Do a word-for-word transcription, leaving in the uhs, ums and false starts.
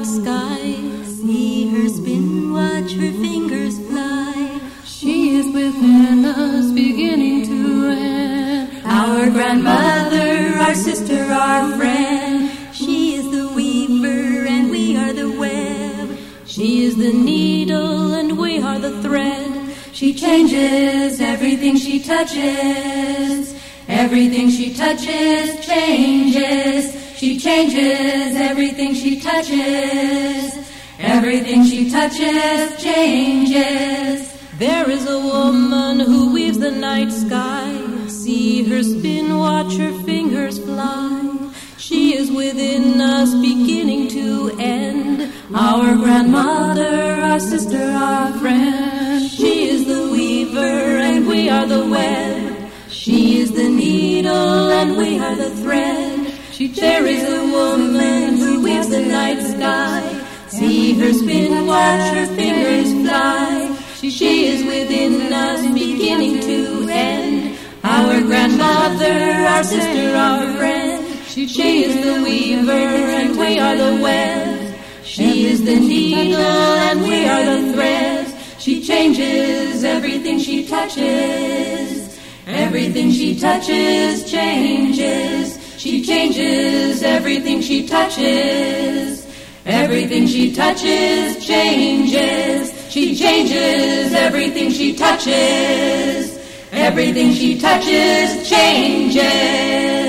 sky. See her spin, watch her fingers fly. She is within us, beginning to end. Our grandmother, our sister, our friend. She is the weaver and we are the web. She is the needle and we are the thread. She changes everything she touches. Everything she touches changes. She changes everything she touches. Everything she touches changes. There is a woman who weaves the night sky. See her spin, watch her fingers fly. She is within us, beginning to end. Our grandmother, our sister, our friend. She is the weaver and we are the web. She is the needle and we are the thread. She there is a woman who weaves the night sky. See her spin, watch her fingers fly. She is within us, beginning to end. Our grandmother, our sister, our friend. She is the weaver and we are the web. She is the needle and we are the thread. She changes everything she touches. Everything she touches changes. She changes everything she touches. Everything she touches changes. She changes everything she touches. Everything she touches changes.